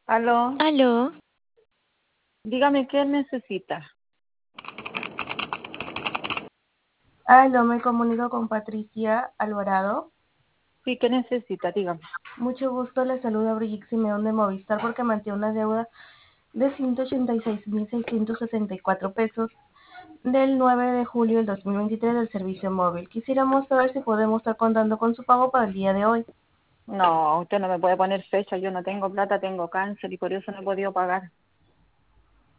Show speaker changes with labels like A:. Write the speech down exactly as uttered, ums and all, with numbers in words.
A: Aló,
B: Aló,
A: dígame qué necesita.
C: Aló, me comunico con Patricia Alvarado.
A: Sí, ¿qué necesita? Dígame.
C: Mucho gusto, le saluda Brigitte Simeón de Movistar porque mantiene una deuda de ciento ochenta y seis mil seiscientos sesenta y cuatro pesos del nueve de julio del dos mil veintitrés del servicio móvil. Quisiéramos saber si podemos estar contando con su pago para el día de hoy.
A: No, usted no me puede poner fecha, yo no tengo plata, tengo cáncer y por eso no he podido pagar.